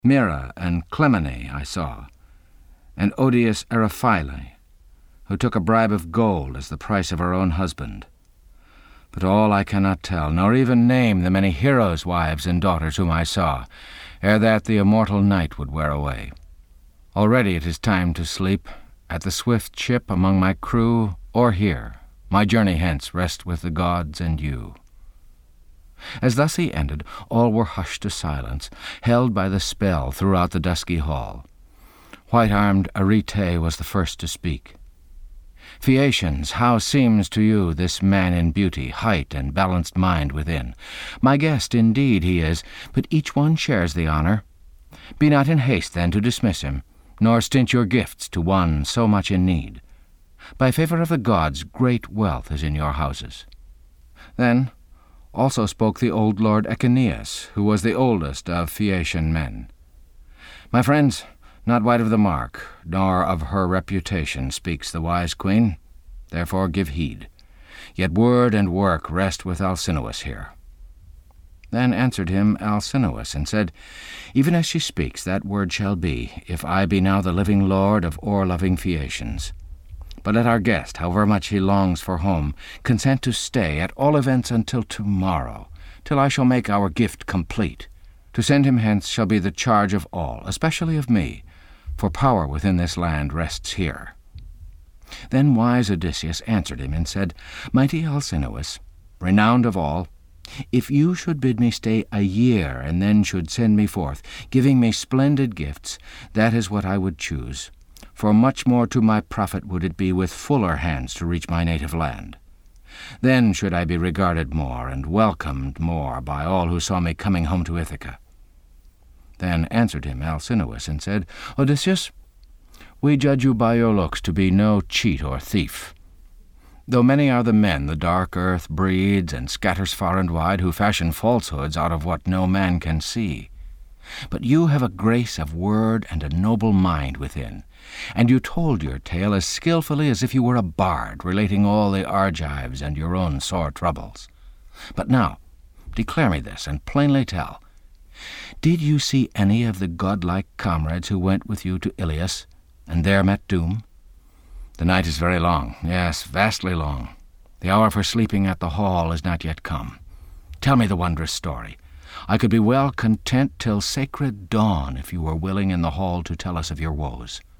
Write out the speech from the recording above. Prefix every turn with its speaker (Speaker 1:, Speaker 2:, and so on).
Speaker 1: Myrrha and Clymene I saw, and odious Eriphyle, who took a bribe of gold as the price of her own husband. But all I cannot tell, nor even name the many heroes' wives and daughters whom I saw, ere that the immortal night would wear away. Already it is time to sleep, at the swift ship among my crew, or here, my journey hence rest with the gods and you." As thus he ended, all were hushed to silence, held by the spell throughout the dusky hall. White-armed Arete was the first to speak. "Phaeacians, how seems to you this man in beauty, height, and balanced mind within? My guest indeed he is, but each one shares the honour. Be not in haste then to dismiss him, nor stint your gifts to one so much in need. By favour of the gods, great wealth is in your houses." Then also spoke the old lord Echeneus, who was the oldest of Phaeacian men. "My friends, not wide of the mark, nor of her reputation, speaks the wise queen. Therefore give heed. Yet word and work rest with Alcinous here." Then answered him Alcinous, and said, "Even as she speaks, that word shall be, if I be now the living lord of o'er-loving Phaeacians. But let our guest, however much he longs for home, consent to stay, at all events until tomorrow, till I shall make our gift complete. To send him hence shall be the charge of all, especially of me, for power within this land rests here." Then wise Odysseus answered him and said, "Mighty Alcinous, renowned of all, if you should bid me stay a year and then should send me forth, giving me splendid gifts, that is what I would choose. For much more to my profit would it be with fuller hands to reach my native land. Then should I be regarded more and welcomed more by all who saw me coming home to Ithaca." Then answered him Alcinous and said, "Odysseus, we judge you by your looks to be no cheat or thief. Though many are the men the dark earth breeds and scatters far and wide, who fashion falsehoods out of what no man can see. But you have a grace of word and a noble mind within, and you told your tale as skilfully as if you were a bard relating all the Argives and your own sore troubles. But now, declare me this, and plainly tell, did you see any of the godlike comrades who went with you to Ilius, and there met doom? The night is very long, yes, vastly long. The hour for sleeping at the hall is not yet come. Tell me the wondrous story. I could be well content till sacred dawn if you were willing in the hall to tell us of your woes."